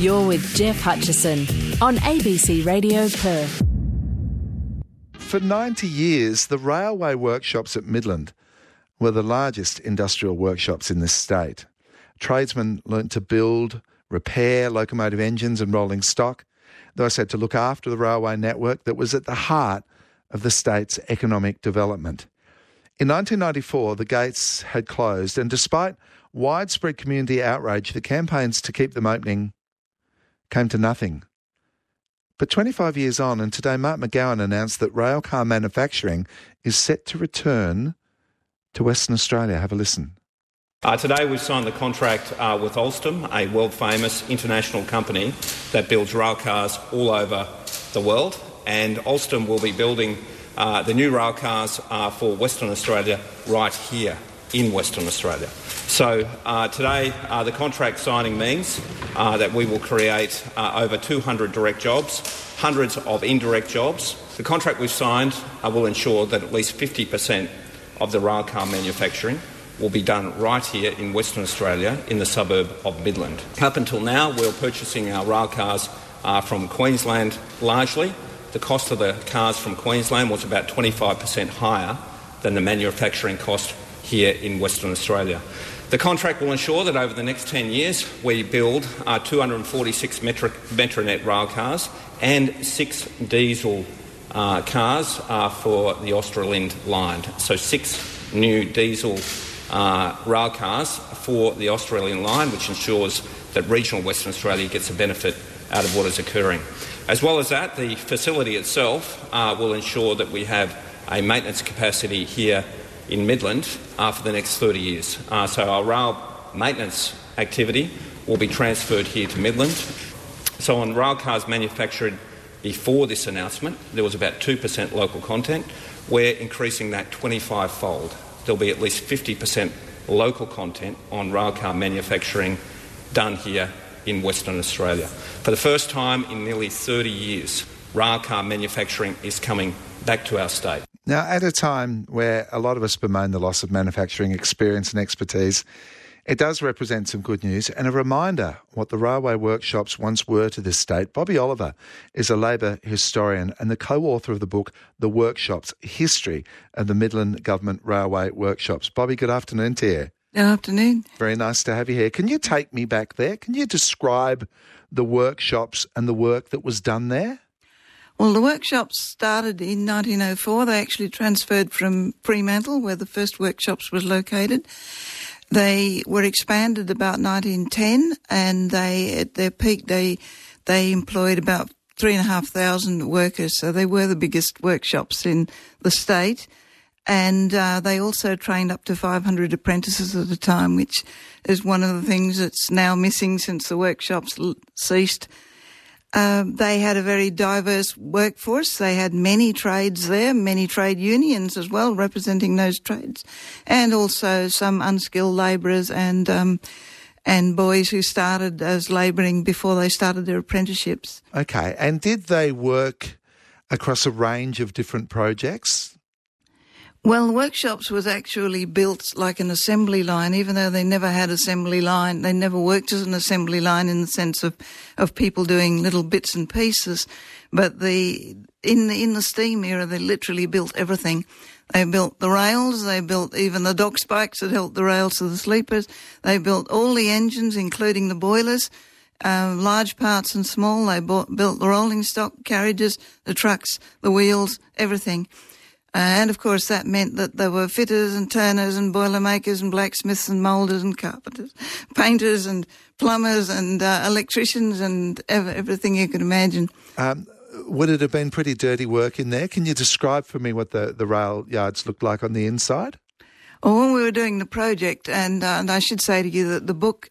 You're with Jeff Hutchison on ABC Radio Perth. For 90 years, the railway workshops at Midland were the largest industrial workshops in this state. Tradesmen learnt to build, repair locomotive engines and rolling stock. They also had to look after the railway network that was at the heart of the state's economic development. In 1994, the gates had closed, and despite widespread community outrage, the campaigns to keep them opening came to nothing. But 25 years on, and today Mark McGowan announced that railcar manufacturing is set to return to Western Australia. Have a listen. Today we've signed the contract with Alstom, a world-famous international company that builds railcars all over the world, and Alstom will be building the new railcars for Western Australia right here in Western Australia. So today the contract signing means that we will create over 200 direct jobs, hundreds of indirect jobs. The contract we've signed will ensure that at least 50% of the railcar manufacturing will be done right here in Western Australia in the suburb of Midland. Up until now, we were purchasing our railcars from Queensland largely. The cost of the cars from Queensland was about 25% higher than the manufacturing cost here in Western Australia. The contract will ensure that over the next 10 years we build 246 Metronet railcars and 6 diesel cars for the Australind line. So 6 new diesel railcars for the Australian line, which ensures that regional Western Australia gets a benefit out of what is occurring. As well as that, the facility itself will ensure that we have a maintenance capacity here in Midland for the next 30 years. So our rail maintenance activity will be transferred here to Midland. So on railcars manufactured before this announcement, there was about 2% local content. We're increasing that 25-fold. There'll be at least 50% local content on railcar manufacturing done here in Western Australia. For the first time in nearly 30 years, railcar manufacturing is coming back to our state. Now, at a time where a lot of us bemoan the loss of manufacturing experience and expertise, it does represent some good news and a reminder what the railway workshops once were to this state. Bobby Oliver is a Labor historian and the co-author of the book, The Workshops, History of the Midland Government Railway Workshops. Bobby, good afternoon to you. Good afternoon. Very nice to have you here. Can you take me back there? Can you describe the workshops and the work that was done there? Well, the workshops started in 1904. They actually transferred from Fremantle, where the first workshops was located. They were expanded about 1910, and at their peak, they employed about 3,500 workers. So they were the biggest workshops in the state. And they also trained up to 500 apprentices at a time, which is one of the things that's now missing since the workshops ceased. They had a very diverse workforce. They had many trades there, many trade unions as well, representing those trades, and also some unskilled labourers and boys who started as labouring before they started their apprenticeships. Okay, and did they work across a range of different projects? Well, the workshops was actually built like an assembly line, even though they never had assembly line. They never worked as an assembly line in the sense of people doing little bits and pieces. But in the steam era, they literally built everything. They built the rails, they built even the dock spikes that held the rails to the sleepers. They built all the engines, including the boilers, large parts and small. They built the rolling stock, carriages, the trucks, the wheels, everything. And, of course, that meant that there were fitters and turners and boilermakers and blacksmiths and moulders and carpenters, painters and plumbers and electricians and everything you could imagine. Would it have been pretty dirty work in there? Can you describe for me what the rail yards looked like on the inside? Well, when we were doing the project, and I should say to you that the book,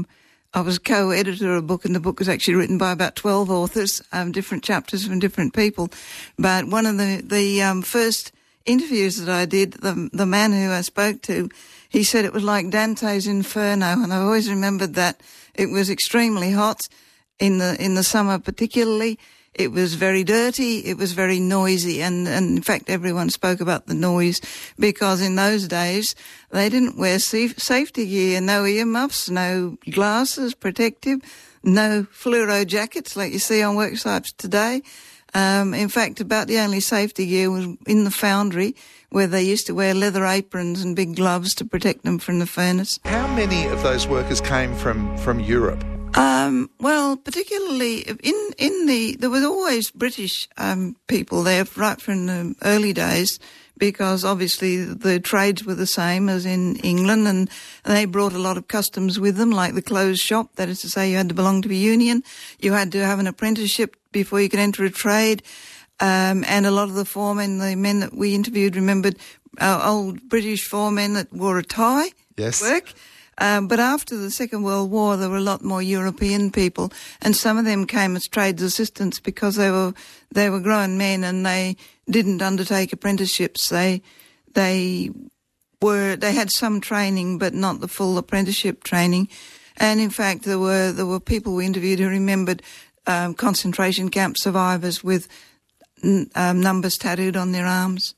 I was co-editor of a book, and the book was actually written by about 12 authors, different chapters from different people. But one of the first interviews that I did, the man who I spoke to, he said it was like Dante's Inferno, and I always remembered that. It was extremely hot in the summer particularly. It was very dirty, it was very noisy, and in fact everyone spoke about the noise because in those days they didn't wear safety gear, no earmuffs, no glasses, protective. no fluoro jackets like you see on work sites today. In fact, about the only safety gear was in the foundry, where they used to wear leather aprons and big gloves to protect them from the furnace. How many of those workers came from Europe? Well, particularly there was always British people there right from the early days, because obviously the trades were the same as in England, and they brought a lot of customs with them, like the clothes shop. That is to say, you had to belong to a union, you had to have an apprenticeship before you could enter a trade, and a lot of the foremen, the men that we interviewed, remembered old British foremen that wore a tie Yes. to work. But after the Second World War, there were a lot more European people, and some of them came as trades assistants because they were grown men and they didn't undertake apprenticeships. They had some training, but not the full apprenticeship training. And in fact, there were people we interviewed who remembered concentration camp survivors with numbers tattooed on their arms.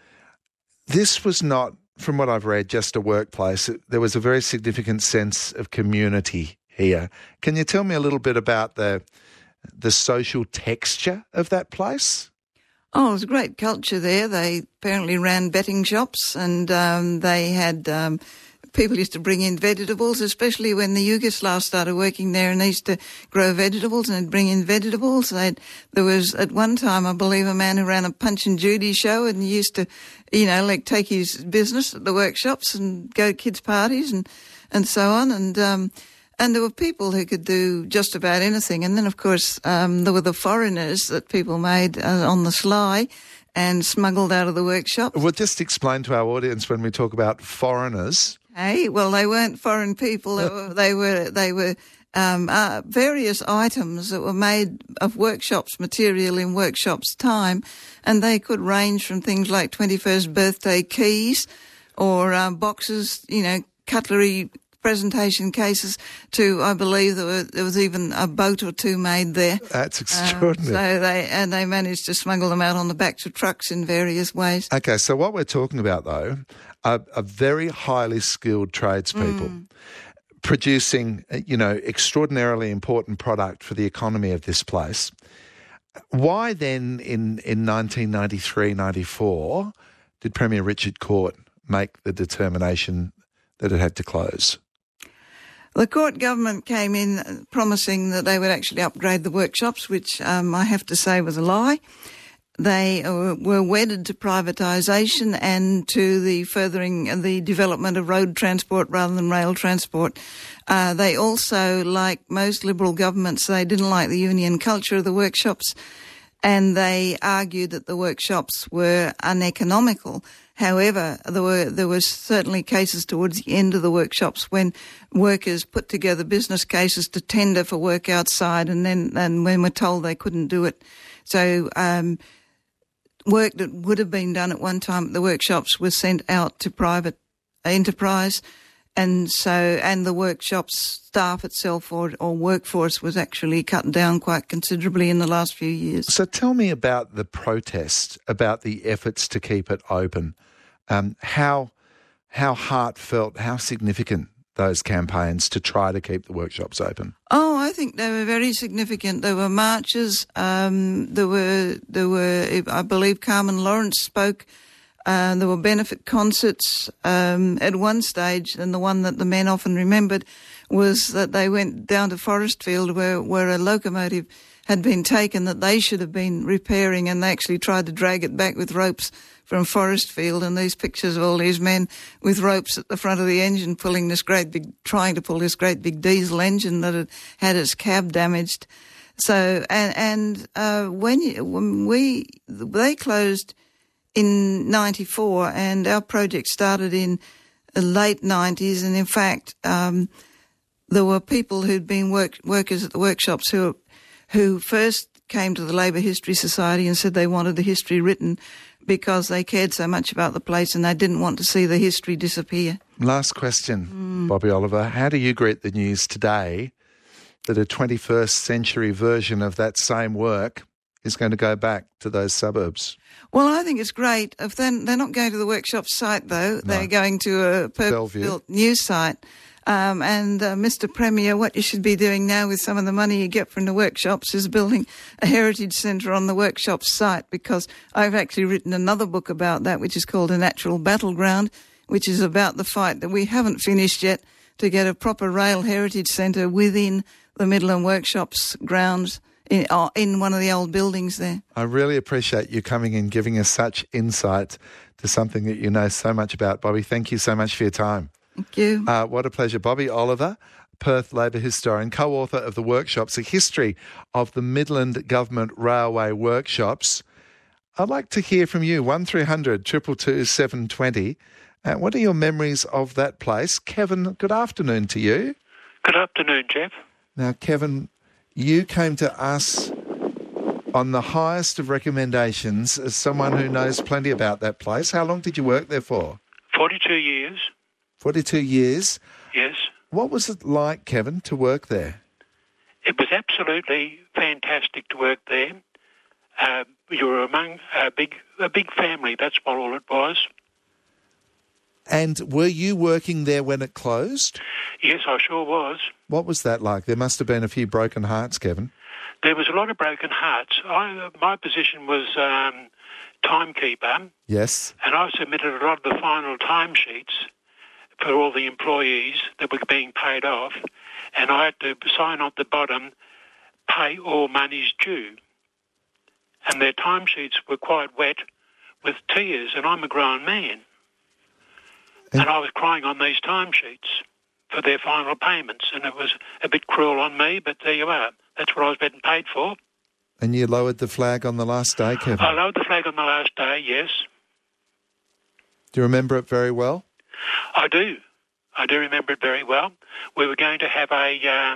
This was not, from what I've read, just a workplace. There was a very significant sense of community here. Can you tell me a little bit about the social texture of that place? Oh, it was a great culture there. They apparently ran betting shops, and they had people used to bring in vegetables, especially when the Yugoslavs started working there, and they used to grow vegetables and they'd bring in vegetables. There was, at one time, I believe, a man who ran a Punch and Judy show and used to, take his business at the workshops and go to kids' parties and so on. And there were people who could do just about anything. And then, of course, there were the foreigners that people made on the sly and smuggled out of the workshop. Well, just explain to our audience when we talk about foreigners. Hey, well, they weren't foreign people. They were various items that were made of workshops material in workshops time, and they could range from things like 21st birthday keys or boxes, cutlery presentation cases, to, I believe there was even a boat or two made there. That's extraordinary. They managed to smuggle them out on the backs of trucks in various ways. Okay, so what we're talking about, though, are very highly skilled tradespeople producing, extraordinarily important product for the economy of this place. Why then, in 1993-94, did Premier Richard Court make the determination that it had to close? The Court government came in promising that they would actually upgrade the workshops, which I have to say was a lie. They were wedded to privatisation and to the furthering the development of road transport rather than rail transport. They also, like most Liberal governments, they didn't like the union culture of the workshops, and they argued that the workshops were uneconomical. However, there were certainly cases towards the end of the workshops when workers put together business cases to tender for work outside, and when were told they couldn't do it. So work that would have been done at one time at the workshops was sent out to private enterprise, and the workshops staff itself or workforce was actually cut down quite considerably in the last few years. So tell me about the protest, about the efforts to keep it open. How heartfelt, how significant those campaigns to try to keep the workshops open? Oh, I think they were very significant. There were marches. There were. I believe Carmen Lawrence spoke. There were benefit concerts. At one stage, and the one that the men often remembered, was that they went down to Forestfield where a locomotive had been taken that they should have been repairing, and they actually tried to drag it back with ropes from Forestfield, and these pictures of all these men with ropes at the front of the engine trying to pull this great big diesel engine that had its cab damaged. So, they closed in 94, and our project started in the late 90s, and in fact, there were people who'd been workers at the workshops who first came to the Labour History Society and said they wanted the history written because they cared so much about the place and they didn't want to see the history disappear. Last question, Bobby Oliver. How do you greet the news today that a 21st century version of that same work is going to go back to those suburbs? Well, I think it's great. If they're not going to the workshop site, though. No. They're going to a purpose-built new site. And Mr. Premier, what you should be doing now with some of the money you get from the workshops is building a heritage centre on the workshop site, because I've actually written another book about that, which is called A Natural Battleground, which is about the fight that we haven't finished yet to get a proper rail heritage centre within the Midland Workshops grounds in one of the old buildings there. I really appreciate you coming and giving us such insight to something that you know so much about, Bobby. Thank you so much for your time. Thank you. What a pleasure. Bobby Oliver, Perth Labor historian, co-author of The Workshops, A History of the Midland Government Railway Workshops. I'd like to hear from you, 1300 222 720. What are your memories of that place? Kevin, good afternoon to you. Good afternoon, Jeff. Now, Kevin, you came to us on the highest of recommendations as someone who knows plenty about that place. How long did you work there for? 42 years. 42 years? Yes. What was it like, Kevin, to work there? It was absolutely fantastic to work there. You were among a big family, that's what all it was. And were you working there when it closed? Yes, I sure was. What was that like? There must have been a few broken hearts, Kevin. There was a lot of broken hearts. My position was timekeeper. Yes. And I submitted a lot of the final timesheets for all the employees that were being paid off, and I had to sign on the bottom, pay all monies due. And their timesheets were quite wet with tears, and I'm a grown man. And I was crying on these timesheets for their final payments, and it was a bit cruel on me, but there you are. That's what I was getting paid for. And you lowered the flag on the last day, Kevin? I lowered the flag on the last day, yes. Do you remember it very well? I do. I do remember it very well. We were going to have a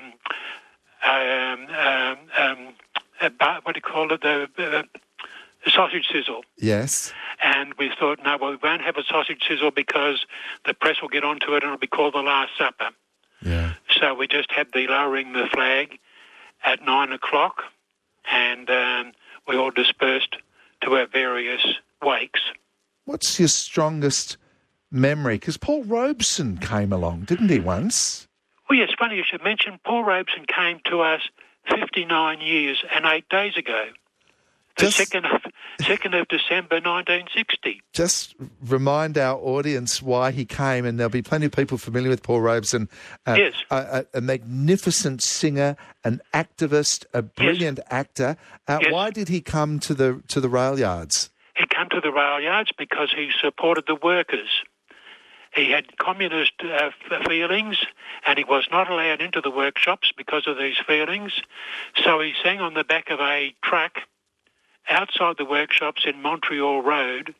sausage sizzle. Yes. And we thought, no, well, we won't have a sausage sizzle because the press will get onto it and it'll be called the Last Supper. Yeah. So we just had the lowering the flag at 9 o'clock, and we all dispersed to our various wakes. What's your strongest memory? Because Paul Robeson came along, didn't he, once? Well, yes, funny you should mention. Paul Robeson came to us 59 years and 8 days ago. The 2nd of December 1960. Just remind our audience why he came, and there'll be plenty of people familiar with Paul Robeson. Yes. A magnificent singer, an activist, a brilliant actor. Yes. Why did he come to the rail yards? He came to the rail yards because he supported the workers. He had communist feelings, and he was not allowed into the workshops because of these feelings. So he sang on the back of a truck outside the workshops in Montreal Road.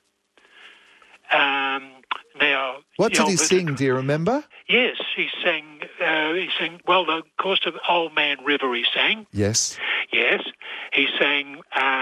Now, what did he sing? Do you remember? Yes, he sang. Well, of course, the Old Man River. He sang. Yes. Yes, he sang.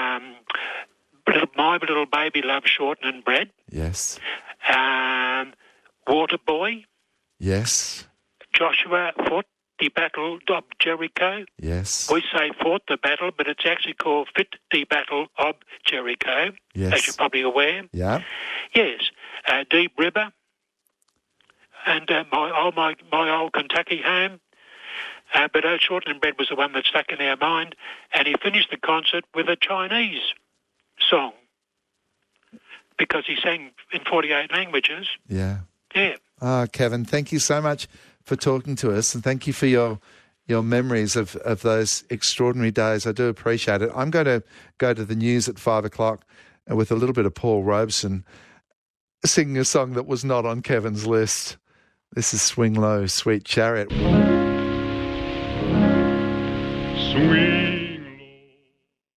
My Little Baby Loves Shortening Bread. Yes. Water Boy. Yes. Joshua fought the Battle of Jericho. Yes. We say fought the battle, but it's actually called Fit the Battle of Jericho, yes, as you're probably aware. Yeah. Yes. Deep River, and my old Kentucky home. But Shortening Bread was the one that stuck in our mind, and he finished the concert with a Chinese song because he sang in 48 languages. Yeah. Yeah. Kevin, thank you so much for talking to us, and thank you for your memories of those extraordinary days. I do appreciate it. I'm going to go to the news at 5 o'clock with a little bit of Paul Robeson singing a song that was not on Kevin's list. This is Swing Low, Sweet Chariot. Sweet